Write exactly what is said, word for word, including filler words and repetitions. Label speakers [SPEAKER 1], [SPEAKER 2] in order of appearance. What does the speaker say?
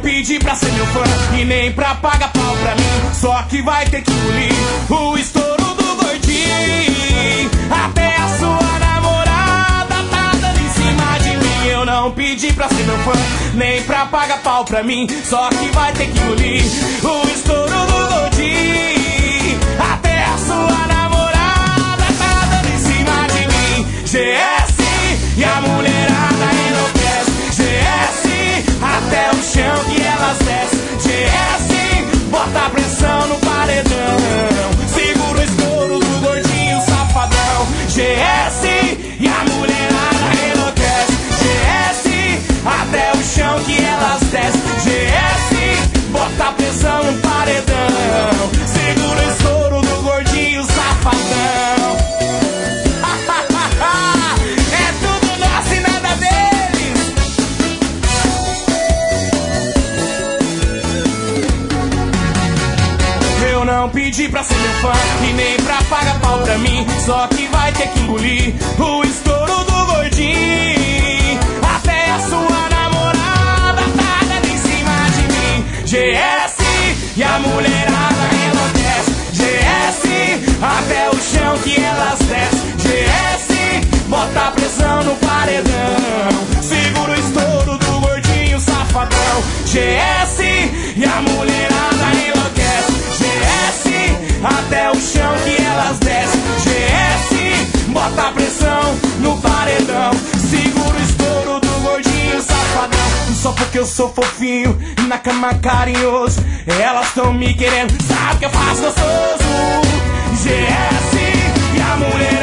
[SPEAKER 1] pedi pra ser meu fã e nem pra pagar pau pra mim. Só que vai ter que engolir o estouro do gordinho. Até a sua namorada tá dando em cima de mim. Eu não pedi pra ser meu fã, nem pra pagar pau pra mim. Só que vai ter que engolir o estouro do gordinho. Até a sua namorada tá dando em cima de mim. G S e a mulherada enlouquece. G S até o chão que elas descem. G S bota pressão no paredão. Segura o estouro do gordinho safadão. G S e a mulherada enlouquece. G S até o chão que elas descem. G S bota pressão no paredão. Segura o estouro do gordinho safadão. É tudo nosso e nada deles. Eu não pedi pra ser meu fã e nem pra pagar pau pra mim. Só que vai ter que engolir o estouro do gordinho. Até a sua namorada tá dando em cima de mim. G S e a mulherada enlouquece. G S até o chão que elas descem. G S bota pressão no paredão. Segura o estouro do gordinho safadão. G S e a mulherada enlouquece. G S até o chão que elas descem. G S bota pressão no paredão. Segura o estouro do gordinho safadão. Só porque eu sou fofinho e na cama carinhoso, elas tão me querendo, sabe que eu faço gostoso. G S e a mulher